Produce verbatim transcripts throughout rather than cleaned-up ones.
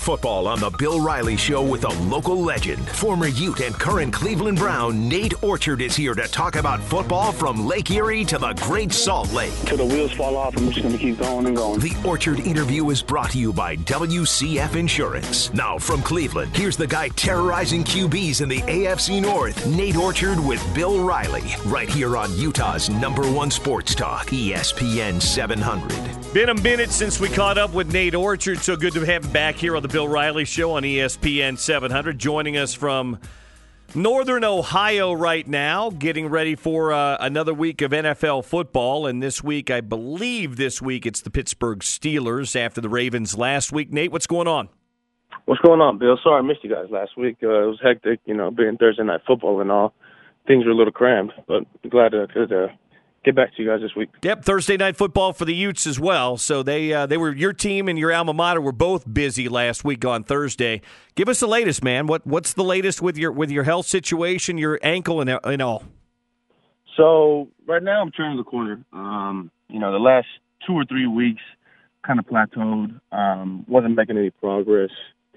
football on the Bill Riley Show with a local legend. Former Ute and current Cleveland Brown, Nate Orchard is here to talk about football from Lake Erie to the Great Salt Lake. Till the wheels fall off, I'm just going to keep going and going. The Orchard interview is brought to you by W C F Insurance. Now from Cleveland, here's the guy terrorizing Q Bs in the A F C North, Nate Orchard with Bill Riley, right here on Utah's number one sports talk, E S P N seven hundred. Been a minute since we caught up with Nate Orchard, so good to have him back here on the Bill Riley Show on E S P N seven hundred, joining us from Northern Ohio right now, getting ready for uh, another week of N F L football. And this week, I believe this week, it's the Pittsburgh Steelers after the Ravens last week. Nate, what's going on? What's going on, Bill? Sorry I missed you guys last week. Uh, it was hectic, you know, being Thursday night football and all. Things were a little crammed, but glad to, to get back to you guys this week. Yep, Thursday night football for the Utes as well. So they uh, they were your team and your alma mater were both busy last week on Thursday. Give us the latest, man. What what's the latest with your with your health situation, your ankle, and and all? So right now I'm turning the corner. Um, you know, the last two or three weeks kind of plateaued. Um, wasn't making any progress.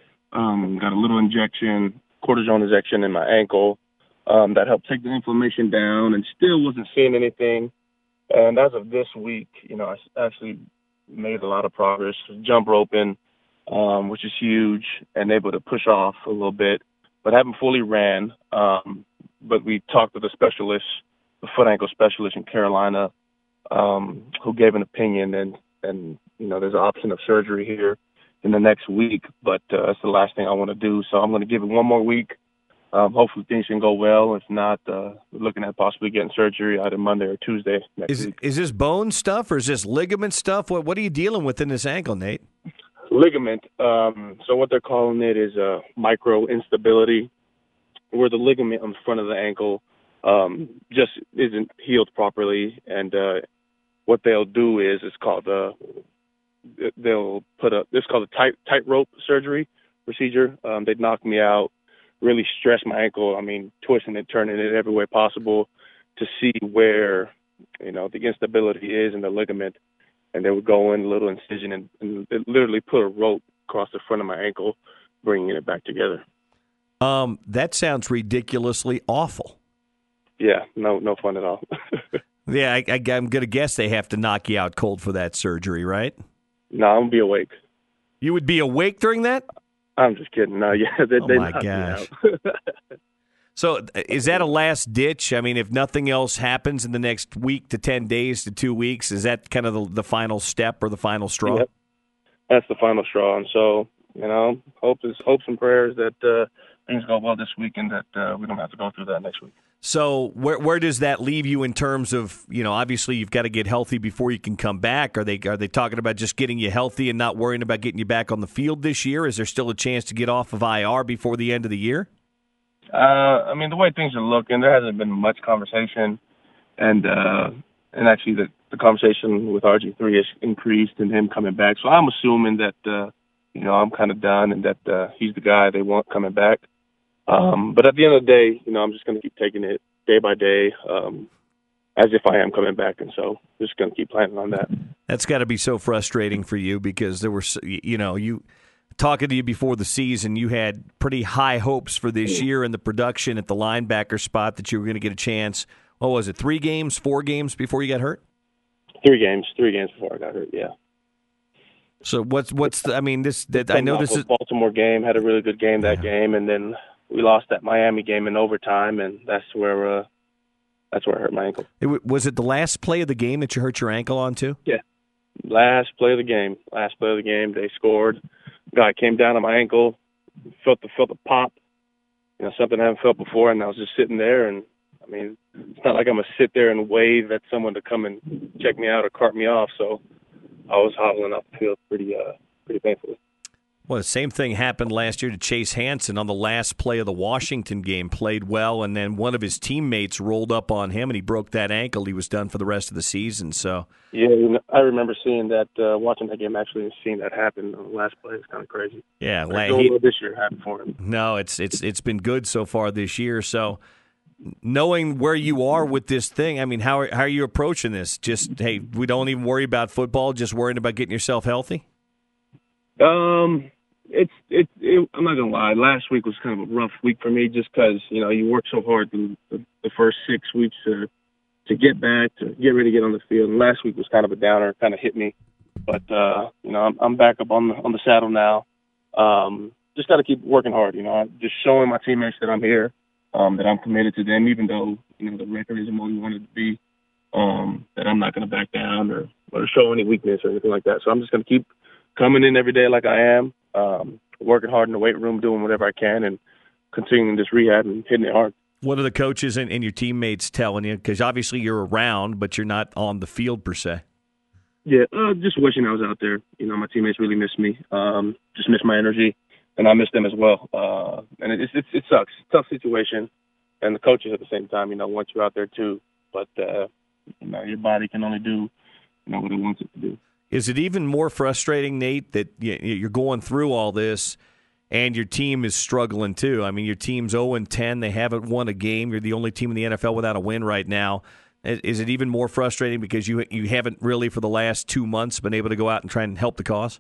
Um, got a little injection, cortisone injection in my ankle. Um, that helped take the inflammation down, and still wasn't seeing anything. And as of this week, you know, I actually made a lot of progress. Jump roping, um, which is huge, and able to push off a little bit, but haven't fully ran. Um, but we talked with a specialist, a foot ankle specialist in Carolina, um, who gave an opinion, and, and, you know, there's an option of surgery here in the next week, but uh, that's the last thing I want to do. So I'm going to give it one more week. Um, hopefully things can go well. If not, uh, we're looking at possibly getting surgery either Monday or Tuesday next is, week. Is this bone stuff or is this ligament stuff? What What are you dealing with in this ankle, Nate? Ligament. Um, so what they're calling it is uh, micro instability, where the ligament on the front of the ankle um, just isn't healed properly. And uh, what they'll do is it's called uh, they'll put a it's called a tight tightrope surgery procedure. Um, they'd knock me out. Really stress my ankle. I mean, twisting it, turning it every way possible to see where, you know, the instability is in the ligament. And they would go in a little incision and, and literally put a rope across the front of my ankle, bringing it back together. Um, that sounds ridiculously awful. Yeah, no, no fun at all. yeah, I, I, I'm going to guess they have to knock you out cold for that surgery, right? No, I'm going to be awake. You would be awake during that? I'm just kidding. No, yeah, they, oh they my knocked gosh. me out. So is that a last ditch? I mean, if nothing else happens in the next week to ten days to two weeks, is that kind of the, the final step or the final straw? Yep. That's the final straw. And so, you know, hope is, hopes and prayers that uh, things go well this week and that uh, we don't have to go through that next week. So where where does that leave you in terms of, you know, obviously you've got to get healthy before you can come back. Are they are they talking about just getting you healthy and not worrying about getting you back on the field this year? Is there still a chance to get off of I R before the end of the year? Uh, I mean, the way things are looking, there hasn't been much conversation. And uh, and actually the, the conversation with R G three has increased and him coming back. So I'm assuming that, uh, you know, I'm kind of done and that uh, he's the guy they want coming back. Um, but at the end of the day, you know, I'm just going to keep taking it day by day um, as if I am coming back. And so just going to keep planning on that. That's got to be so frustrating for you because there were, you know, you talking to you before the season, you had pretty high hopes for this year in the production at the linebacker spot that you were going to get a chance. What was it, three games, four games before you got hurt? Three games, three games before I got hurt, yeah. So what's, what's the, I mean, this, that I know this is. Baltimore game, had a really good game that yeah. game, and then we lost that Miami game in overtime, and that's where uh, that's where I hurt my ankle. It, was it the last play of the game that you hurt your ankle on too? Yeah, last play of the game. Last play of the game, they scored. Guy came down on my ankle, felt the felt the pop. You know, something I haven't felt before, and I was just sitting there. And I mean, it's not like I'm gonna sit there and wave at someone to come and check me out or cart me off. So I was hobbling up the field pretty uh, pretty painfully. Well, the same thing happened last year to Chase Hansen on the last play of the Washington game. Played well, and then one of his teammates rolled up on him, and he broke that ankle. He was done for the rest of the season. So, yeah, I remember seeing that, uh, watching that game actually, and seeing that happen on the last play. It's kind of crazy. Yeah, like, he, this year happened for him. No, it's it's it's been good so far this year. So, knowing where you are with this thing, I mean, how are, how are you approaching this? Just hey, we don't even worry about football. Just worrying about getting yourself healthy. Um. it's it, it. I'm not gonna lie. Last week was kind of a rough week for me, just because you know you work so hard through the, the first six weeks to to get back, to get ready to get on the field. And last week was kind of a downer, kind of hit me. But uh, you know, I'm, I'm back up on the on the saddle now. Um, just got to keep working hard. You know, just showing my teammates that I'm here, um, that I'm committed to them, even though you know the record isn't what we wanted to be. Um, that I'm not going to back down or, or show any weakness or anything like that. So I'm just going to keep coming in every day like I am, um, working hard in the weight room, doing whatever I can, and continuing this rehab and hitting it hard. What are the coaches and, and your teammates telling you? Because obviously you're around, but you're not on the field per se. Yeah, uh, just wishing I was out there. You know, my teammates really miss me. Um, just miss my energy, and I miss them as well. Uh, and it, it, it sucks. It's a tough situation. And the coaches at the same time, you know, want you out there too. But, uh, you know, your body can only do, you know, what it wants it to do. Is it even more frustrating, Nate, that you're going through all this and your team is struggling too? I mean, your team's oh and ten. They haven't won a game. You're the only team in the N F L without a win right now. Is it even more frustrating because you you haven't really for the last two months been able to go out and try and help the cause?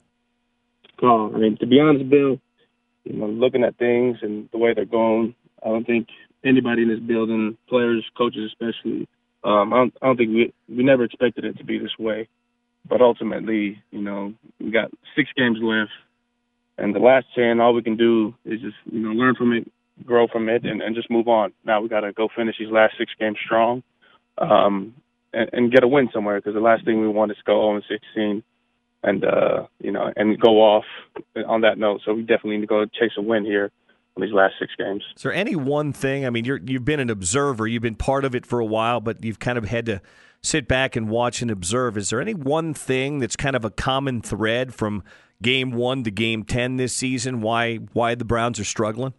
Oh, I mean, to be honest, Bill, you know, looking at things and the way they're going, I don't think anybody in this building, players, coaches especially, um, I don't, I don't think we we never expected it to be this way. But ultimately, you know, we got six games left, and the last ten, all we can do is just, you know, learn from it, grow from it, and, and just move on. Now we got to go finish these last six games strong, um, and, and get a win somewhere, because the last thing we want is to go oh and sixteen and, uh, you know, and go off on that note. So we definitely need to go chase a win here in these last six games. Is there any one thing? I mean, you're, you've been an observer. You've been part of it for a while, but you've kind of had to sit back and watch and observe. Is there any one thing that's kind of a common thread from game one to game ten this season, why why the Browns are struggling?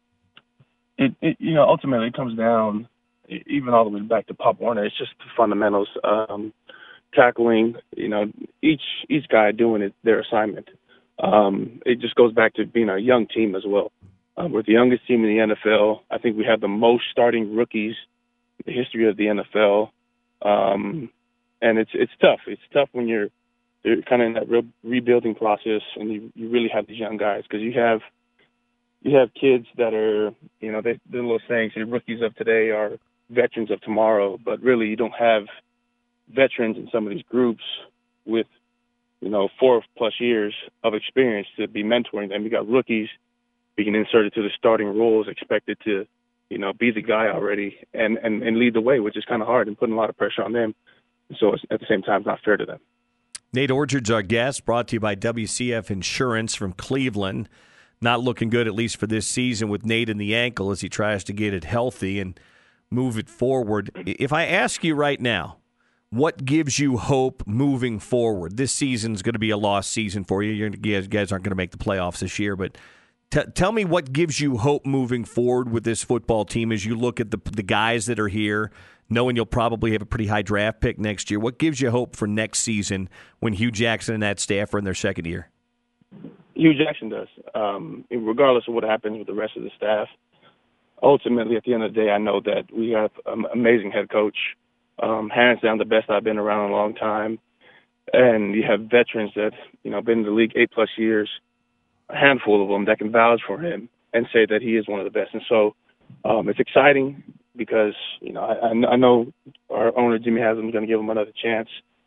It, it you know, ultimately it comes down, even all the way back to Pop Warner, it's just the fundamentals. Um, tackling, you know, each each guy doing it, their assignment. Um, it just goes back to being a young team as well. Um, we're the youngest team in the N F L. I think we have the most starting rookies in the history of the N F L. Um, and it's it's tough. It's tough when you're you're kind of in that re- rebuilding process, and you, you really have these young guys, because you have you have kids that are, you know, they, the little saying, the rookies of today are veterans of tomorrow, but really you don't have veterans in some of these groups with, you know, four plus years of experience to be mentoring them. You got rookies being inserted to the starting roles, expected to, you know, be the guy already and, and, and lead the way, which is kind of hard and putting a lot of pressure on them. So it's, at the same time, it's not fair to them. Nate Orchard's our guest, brought to you by W C F Insurance from Cleveland. Not looking good, at least for this season, with Nate in the ankle as he tries to get it healthy and move it forward. If I ask you right now, what gives you hope moving forward? This season's going to be a lost season for you. You guys aren't going to make the playoffs this year, but T- tell me what gives you hope moving forward with this football team as you look at the the guys that are here, knowing you'll probably have a pretty high draft pick next year. What gives you hope for next season when Hugh Jackson and that staff are in their second year? Hugh Jackson does. Um, regardless of what happens with the rest of the staff, ultimately, at the end of the day, I know that we have an amazing head coach, um, hands down the best I've been around in a long time. And you have veterans that, you know, been in the league eight-plus years, a handful of them that can vouch for him and say that he is one of the best. And so um, it's exciting because, you know, I, I know our owner, Jimmy Haslam, is going to give him another chance,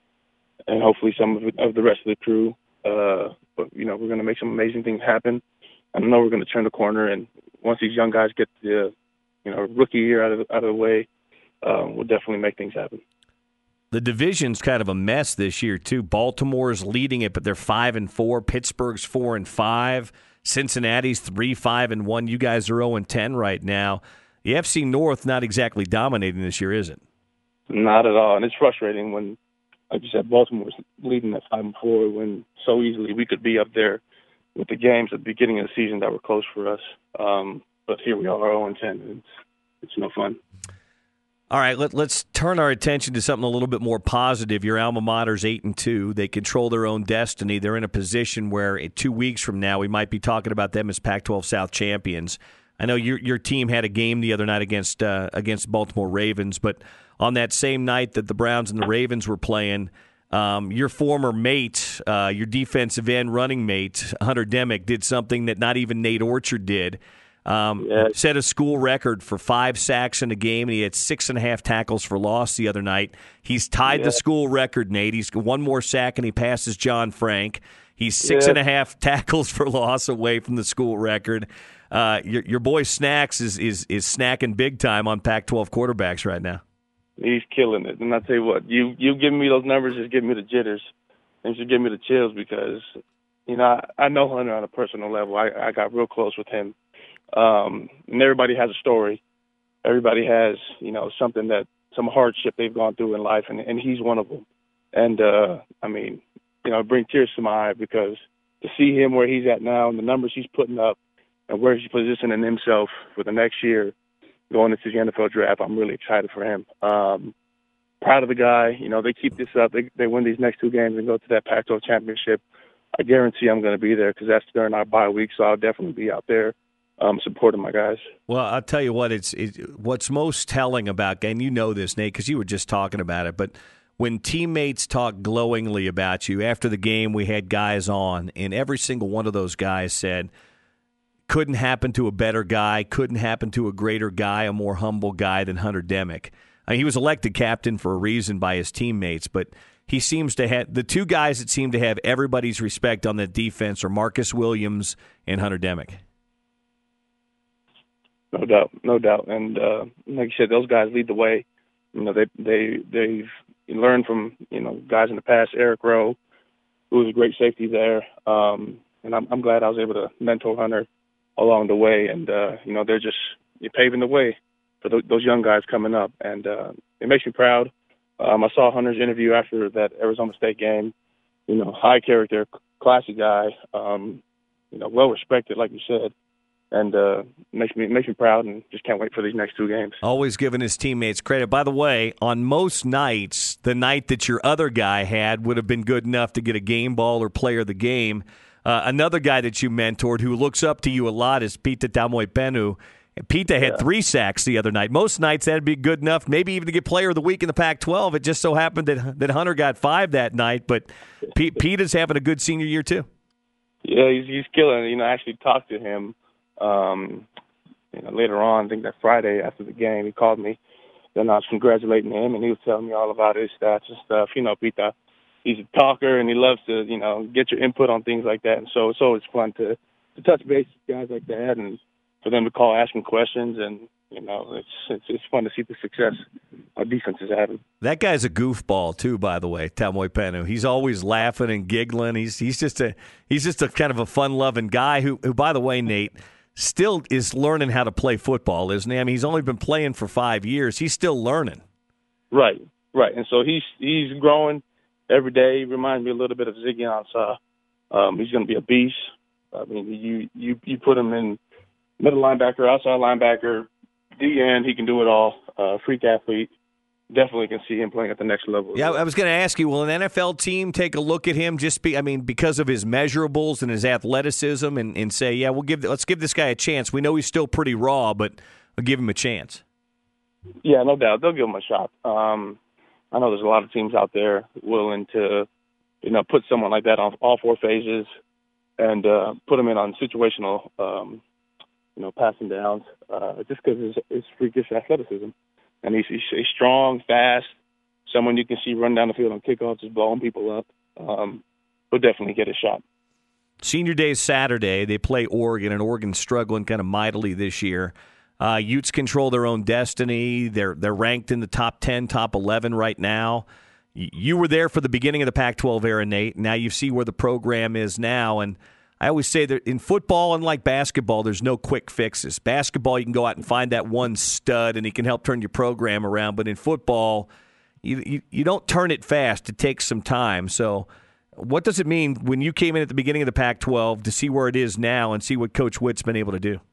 and hopefully some of, of the rest of the crew. Uh, but, you know, we're going to make some amazing things happen. I know we're going to turn the corner, and once these young guys get the, you know, rookie year out of, out of the way, um, we'll definitely make things happen. The division's kind of a mess this year too. Baltimore's leading it, but they're five and four. Pittsburgh's four and five. Cincinnati's three five and one. You guys are zero and ten right now. The F C North not exactly dominating this year, is it? Not at all, and it's frustrating when, like you said, Baltimore's leading at five and four when so easily we could be up there with the games at the beginning of the season that were close for us. Um, but here we are, zero and ten. And it's it's no fun. All right, let, let's turn our attention to something a little bit more positive. Your alma mater's eight and two. They control their own destiny. They're in a position where in two weeks from now we might be talking about them as Pac twelve South champions. I know your your team had a game the other night against uh, against Baltimore Ravens, but on that same night that the Browns and the Ravens were playing, Um, your former mate, uh, your defensive end running mate, Hunter Demick, did something that not even Nate Orchard did. Um, Yeah. Set a school record for five sacks in a game, and he had six and a half tackles for loss the other night. He's tied Yeah. the school record, Nate. He's got one more sack, and he passes John Frank. He's six Yeah. and a half tackles for loss away from the school record. Uh, your, your boy Snacks is, is is snacking big time on Pac twelve quarterbacks right now. He's killing it. And I tell you what, you you giving me those numbers just give me the jitters. And just give me the chills because, you know, I, I know Hunter on a personal level. I, I got real close with him. Um, and everybody has a story. Everybody has, you know, something that, some hardship they've gone through in life, and, and he's one of them. And, uh, I mean, you know, it brings tears to my eye because to see him where he's at now and the numbers he's putting up and where he's positioning himself for the next year going into the N F L draft, I'm really excited for him. Um, proud of the guy. You know, they keep this up. They, they win these next two games and go to that Pac twelve championship. I guarantee I'm going to be there because that's during our bye week, so I'll definitely be out there um, supporting my guys. Well, I'll tell you what, it's it, what's most telling about, and you know this, Nate, because you were just talking about it, but when teammates talk glowingly about you, after the game we had guys on, and every single one of those guys said, couldn't happen to a better guy, couldn't happen to a greater guy, a more humble guy than Hunter Demick. I mean, he was elected captain for a reason by his teammates, but he seems to have – the two guys that seem to have everybody's respect on that defense are Marcus Williams and Hunter Demick. No doubt, no doubt. And uh, like you said, those guys lead the way. You know, they, they, they've learned from, you know, guys in the past, Eric Rowe, who was a great safety there. Um, and I'm, I'm glad I was able to mentor Hunter along the way. And, uh, you know, they're just you're paving the way for th- those young guys coming up. And uh, it makes me proud. Um, I saw Hunter's interview after that Arizona State game. You know, high character, classy guy, um, you know, well-respected, like you said. And uh, makes me makes me proud, and just can't wait for these next two games. Always giving his teammates credit. By the way, on most nights, the night that your other guy had would have been good enough to get a game ball or player of the game. Uh, another guy that you mentored who looks up to you a lot is Pita Tamoipenu. Pita had Yeah. three sacks the other night. Most nights that'd be good enough, maybe even to get player of the week in the Pac twelve. It just so happened that that Hunter got five that night, but P- Pita's having a good senior year too. Yeah, he's he's killing it. You know, I actually talked to him um, you know, later on. I think that Friday after the game, he called me. Then I was congratulating him, and he was telling me all about his stats and stuff. You know, Pita, he's a talker, and he loves to, you know, get your input on things like that. And so it's always fun to, to touch base with guys like that, and for them to call asking questions. And, you know, it's it's, it's fun to see the success our defense is having. That guy's a goofball too, by the way, Tamoipenu. He's always laughing and giggling. He's he's just a he's just a kind of a fun-loving guy who, who, by the way, Nate, still is learning how to play football, isn't he? I mean, he's only been playing for five years. He's still learning. Right, right. And so he's he's growing every day. He reminds me a little bit of Ziggy Ansah. Um, he's going to be a beast. I mean, you, you, you put him in middle linebacker, outside linebacker, D N, he can do it all. Uh, freak athlete. Definitely can see him playing at the next level. Yeah, I was going to ask you, will an N F L team take a look at him just be, I mean, because of his measurables and his athleticism and, and say, yeah, we'll give let's give this guy a chance. We know he's still pretty raw, but we'll give him a chance. Yeah, no doubt. They'll give him a shot. Um, I know there's a lot of teams out there willing to, you know, put someone like that on all four phases and uh, put him in on situational, um, you know, passing downs, uh, just because his, his freakish athleticism. And he's, he's, he's strong, fast, someone you can see run down the field on kickoffs, just blowing people up. Um, he'll definitely get a shot. Senior Day is Saturday. They play Oregon, and Oregon's struggling kind of mightily this year. Uh, Utes control their own destiny. They're they're ranked in the top ten, top eleven right now. You were there for the beginning of the Pac twelve era, Nate. Now you see where the program is now. And I always say that in football, unlike basketball, there's no quick fixes. Basketball, you can go out and find that one stud, and he can help turn your program around. But in football, you, you, you don't turn it fast. It takes some time. So what does it mean when you came in at the beginning of the Pac twelve to see where it is now and see what Coach Witt's been able to do?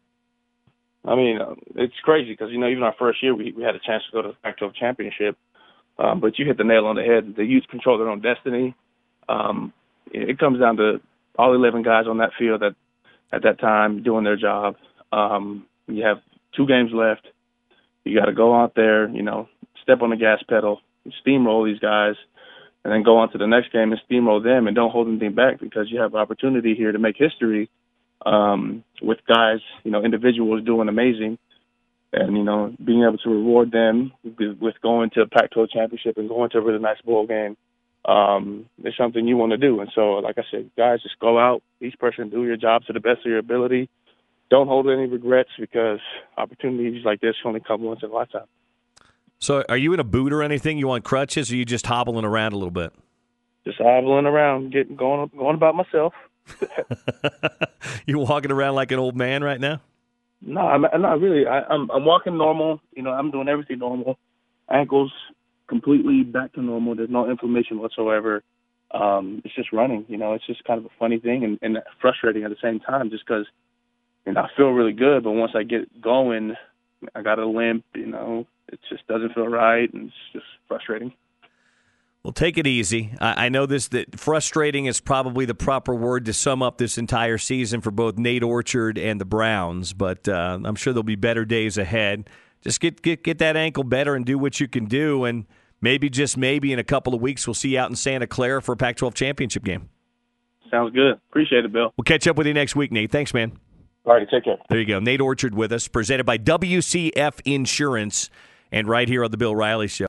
I mean, uh, it's crazy because, you know, even our first year, we, we had a chance to go to the Pac twelve championship. Um, but you hit the nail on the head. The youth control their own destiny. Um, it, it comes down to all eleven guys on that field at, at that time doing their job. Um, you have two games left. You got to go out there, you know, step on the gas pedal, steamroll these guys, and then go on to the next game and steamroll them and don't hold anything back, because you have an opportunity here to make history um, with guys, you know, individuals doing amazing. And, you know, being able to reward them with going to a Pac twelve championship and going to a really nice bowl game um, is something you want to do. And so, like I said, guys, just go out, each person do your job to the best of your ability. Don't hold any regrets, because opportunities like this only come once in a lifetime. So are you in a boot or anything? You on crutches, or are you just hobbling around a little bit? Just hobbling around, getting going, going about myself. You walking around like an old man right now? No, I'm, I'm not really. I, I'm, I'm walking normal. You know, I'm doing everything normal. Ankles completely back to normal. There's no inflammation whatsoever. Um, it's just running. You know, it's just kind of a funny thing and, and frustrating at the same time, just because, you know, I feel really good, but once I get going, I got a limp. You know, it just doesn't feel right, and it's just frustrating. Well, take it easy. I, I know this that frustrating is probably the proper word to sum up this entire season for both Nate Orchard and the Browns, but uh, I'm sure there'll be better days ahead. Just get, get get that ankle better and do what you can do, and maybe, just maybe, in a couple of weeks we'll see you out in Santa Clara for a Pac twelve championship game. Sounds good. Appreciate it, Bill. We'll catch up with you next week, Nate. Thanks, man. All right, take care. There you go. Nate Orchard with us, presented by W C F Insurance, and right here on the Bill Riley Show.